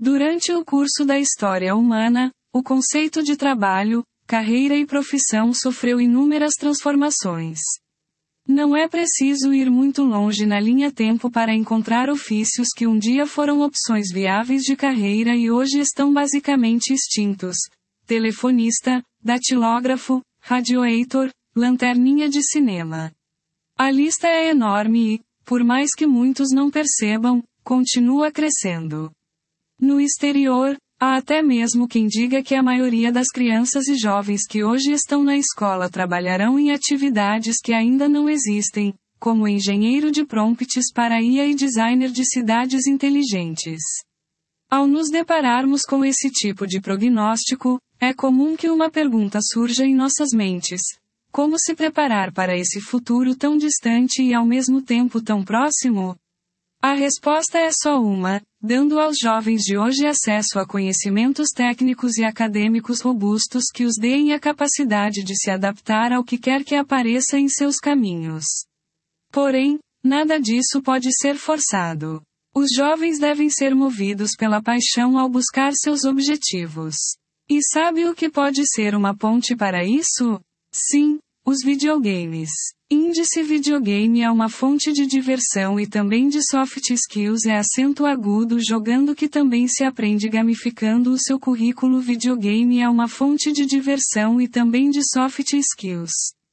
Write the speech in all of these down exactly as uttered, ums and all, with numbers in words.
Durante o curso da história humana, o conceito de trabalho, carreira e profissão sofreu inúmeras transformações. Não é preciso ir muito longe na linha-tempo para encontrar ofícios que um dia foram opções viáveis de carreira e hoje estão basicamente extintos: telefonista, datilógrafo, radioator, lanterninha de cinema. A lista é enorme e, por mais que muitos não percebam, continua crescendo. No exterior, há até mesmo quem diga que a maioria das crianças e jovens que hoje estão na escola trabalharão em atividades que ainda não existem, como engenheiro de prompts para I A e designer de cidades inteligentes. Ao nos depararmos com esse tipo de prognóstico, é comum que uma pergunta surja em nossas mentes: como se preparar para esse futuro tão distante e ao mesmo tempo tão próximo? A resposta é só uma: dando aos jovens de hoje acesso a conhecimentos técnicos e acadêmicos robustos que os deem a capacidade de se adaptar ao que quer que apareça em seus caminhos. Porém, nada disso pode ser forçado. Os jovens devem ser movidos pela paixão ao buscar seus objetivos. E sabe o que pode ser uma ponte para isso? Sim, os videogames. Índice videogame é uma fonte de diversão e também de soft skills, é acento agudo jogando que também se aprende gamificando o seu currículo. Videogame é uma fonte de diversão e também de soft skills.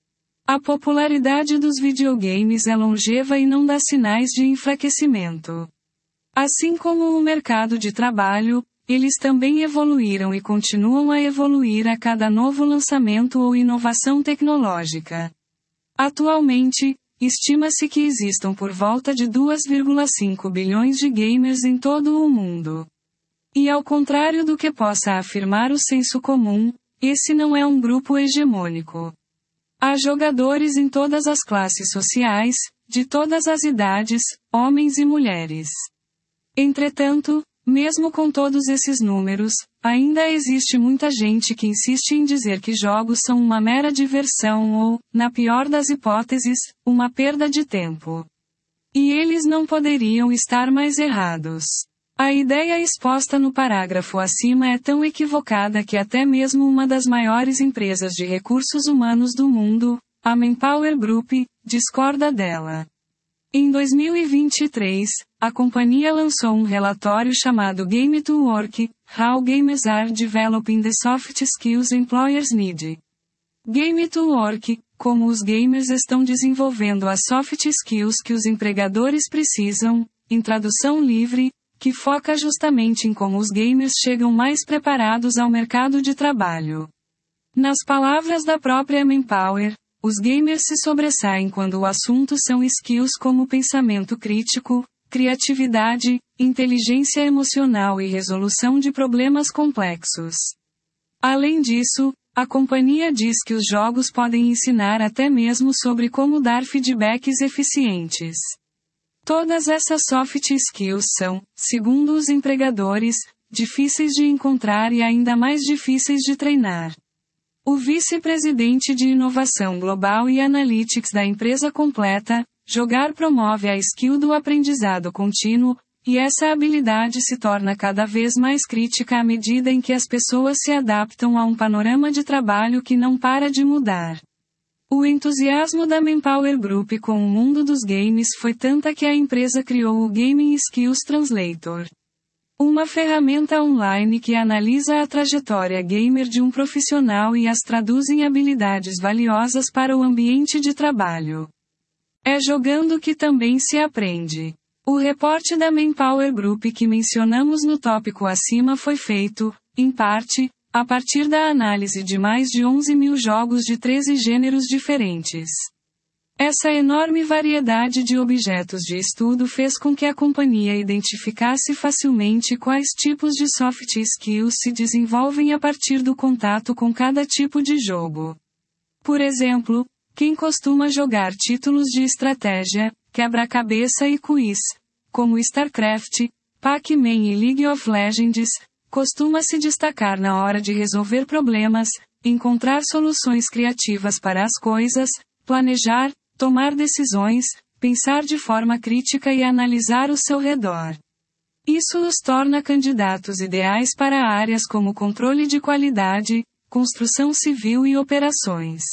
A popularidade dos videogames é longeva e não dá sinais de enfraquecimento. Assim como o mercado de trabalho, eles também evoluíram e continuam a evoluir a cada novo lançamento ou inovação tecnológica. Atualmente, estima-se que existam por volta de dois vírgula cinco bilhões de gamers em todo o mundo. E ao contrário do que possa afirmar o senso comum, esse não é um grupo hegemônico. Há jogadores em todas as classes sociais, de todas as idades, homens e mulheres. Entretanto, mesmo com todos esses números, ainda existe muita gente que insiste em dizer que jogos são uma mera diversão ou, na pior das hipóteses, uma perda de tempo. E eles não poderiam estar mais errados. A ideia exposta no parágrafo acima é tão equivocada que até mesmo uma das maiores empresas de recursos humanos do mundo, a Manpower Group, discorda dela. Em dois mil e vinte e três, a companhia lançou um relatório chamado Game to Work: How Gamers Are Developing the Soft Skills Employers Need. Game to Work: como os gamers estão desenvolvendo as soft skills que os empregadores precisam, em tradução livre, que foca justamente em como os gamers chegam mais preparados ao mercado de trabalho. Nas palavras da própria Manpower, os gamers se sobressaem quando o assunto são skills como pensamento crítico, criatividade, inteligência emocional e resolução de problemas complexos. Além disso, a companhia diz que os jogos podem ensinar até mesmo sobre como dar feedbacks eficientes. Todas essas soft skills são, segundo os empregadores, difíceis de encontrar e ainda mais difíceis de treinar. O vice-presidente de Inovação Global e Analytics da empresa completa, jogar promove a skill do aprendizado contínuo, e essa habilidade se torna cada vez mais crítica à medida em que as pessoas se adaptam a um panorama de trabalho que não para de mudar. O entusiasmo da Manpower Group com o mundo dos games foi tanta que a empresa criou o Gaming Skills Translator. Uma ferramenta online que analisa a trajetória gamer de um profissional e as traduz em habilidades valiosas para o ambiente de trabalho. É jogando que também se aprende. O reporte da Manpower Group que mencionamos no tópico acima foi feito, em parte, a partir da análise de mais de onze mil jogos de treze gêneros diferentes. Essa enorme variedade de objetos de estudo fez com que a companhia identificasse facilmente quais tipos de soft skills se desenvolvem a partir do contato com cada tipo de jogo. Por exemplo, quem costuma jogar títulos de estratégia, quebra-cabeça e quiz, como StarCraft, Pac-Man e League of Legends, costuma se destacar na hora de resolver problemas, encontrar soluções criativas para as coisas, planejar, tomar decisões, pensar de forma crítica e analisar o seu redor. Isso os torna candidatos ideais para áreas como controle de qualidade, construção civil e operações.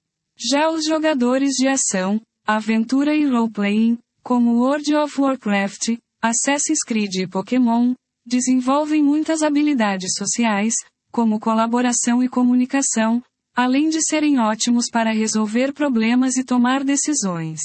Já os jogadores de ação, aventura e role-playing, como World of Warcraft, Assassin's Creed e Pokémon, desenvolvem muitas habilidades sociais, como colaboração e comunicação, além de serem ótimos para resolver problemas e tomar decisões.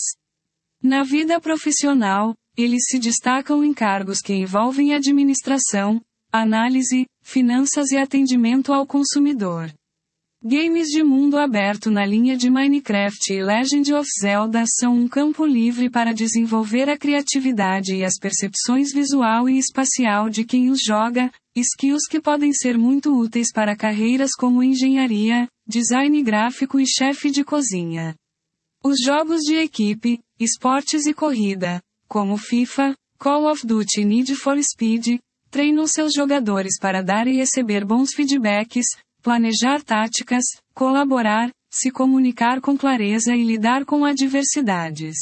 Na vida profissional, eles se destacam em cargos que envolvem administração, análise, finanças e atendimento ao consumidor. Games de mundo aberto na linha de Minecraft e Legend of Zelda são um campo livre para desenvolver a criatividade e as percepções visual e espacial de quem os joga, skills que podem ser muito úteis para carreiras como engenharia, design gráfico e chefe de cozinha. Os jogos de equipe, esportes e corrida, como FIFA, Call of Duty e Need for Speed, treinam seus jogadores para dar e receber bons feedbacks, planejar táticas, colaborar, se comunicar com clareza e lidar com adversidades.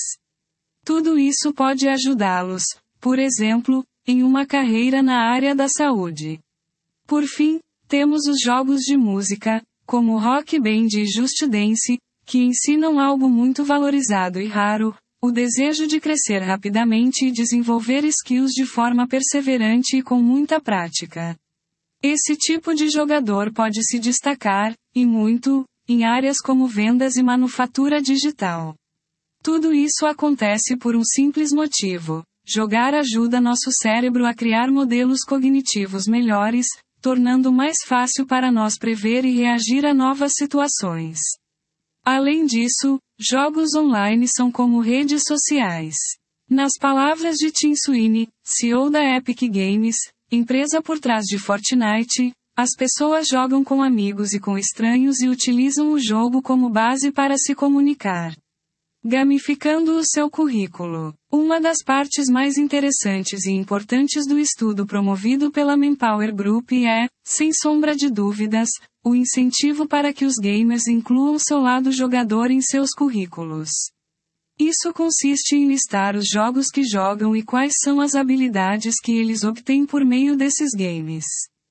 Tudo isso pode ajudá-los, por exemplo, em uma carreira na área da saúde. Por fim, temos os jogos de música, como Rock Band e Just Dance, que ensinam algo muito valorizado e raro, o desejo de crescer rapidamente e desenvolver skills de forma perseverante e com muita prática. Esse tipo de jogador pode se destacar, e muito, em áreas como vendas e manufatura digital. Tudo isso acontece por um simples motivo: jogar ajuda nosso cérebro a criar modelos cognitivos melhores, tornando mais fácil para nós prever e reagir a novas situações. Além disso, jogos online são como redes sociais. Nas palavras de Tim Sweeney, C E O da Epic Games, empresa por trás de Fortnite, as pessoas jogam com amigos e com estranhos e utilizam o jogo como base para se comunicar. Gamificando o seu currículo. Uma das partes mais interessantes e importantes do estudo promovido pela Manpower Group é, sem sombra de dúvidas, o incentivo para que os gamers incluam seu lado jogador em seus currículos. Isso consiste em listar os jogos que jogam e quais são as habilidades que eles obtêm por meio desses games.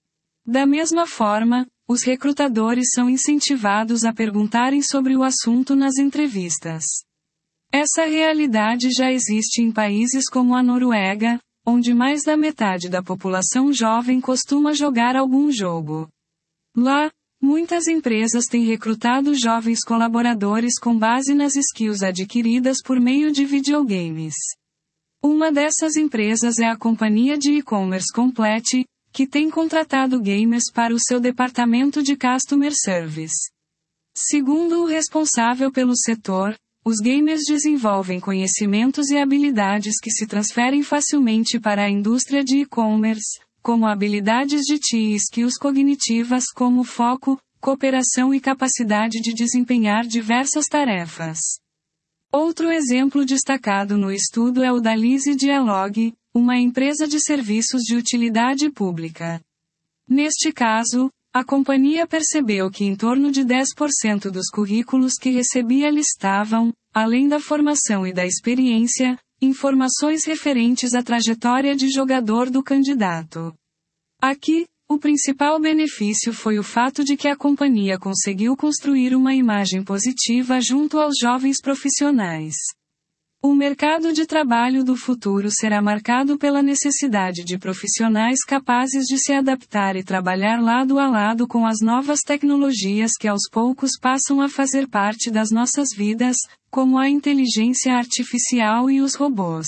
Da mesma forma, os recrutadores são incentivados a perguntarem sobre o assunto nas entrevistas. Essa realidade já existe em países como a Noruega, onde mais da metade da população jovem costuma jogar algum jogo. Lá, muitas empresas têm recrutado jovens colaboradores com base nas skills adquiridas por meio de videogames. Uma dessas empresas é a companhia de e-commerce Complete, que tem contratado gamers para o seu departamento de Customer Service. Segundo o responsável pelo setor, os gamers desenvolvem conhecimentos e habilidades que se transferem facilmente para a indústria de e-commerce, como habilidades de T I e skills cognitivas como foco, cooperação e capacidade de desempenhar diversas tarefas. Outro exemplo destacado no estudo é o da Lise Dialog, uma empresa de serviços de utilidade pública. Neste caso, a companhia percebeu que em torno de dez por cento dos currículos que recebia listavam, além da formação e da experiência, informações referentes à trajetória de jogador do candidato. Aqui, o principal benefício foi o fato de que a companhia conseguiu construir uma imagem positiva junto aos jovens profissionais. O mercado de trabalho do futuro será marcado pela necessidade de profissionais capazes de se adaptar e trabalhar lado a lado com as novas tecnologias que aos poucos passam a fazer parte das nossas vidas, como a inteligência artificial e os robôs.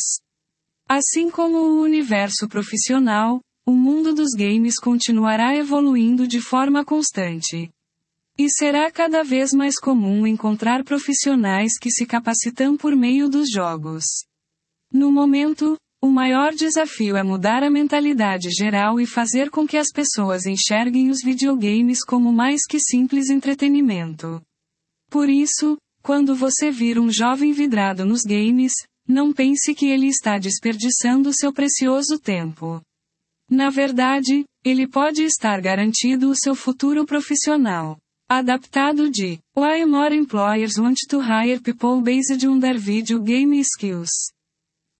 Assim como o universo profissional, o mundo dos games continuará evoluindo de forma constante. E será cada vez mais comum encontrar profissionais que se capacitam por meio dos jogos. No momento, o maior desafio é mudar a mentalidade geral e fazer com que as pessoas enxerguem os videogames como mais que simples entretenimento. Por isso, quando você vir um jovem vidrado nos games, não pense que ele está desperdiçando seu precioso tempo. Na verdade, ele pode estar garantido o seu futuro profissional. Adaptado de Why More Employers Want to Hire People Based on Their Video Game Skills.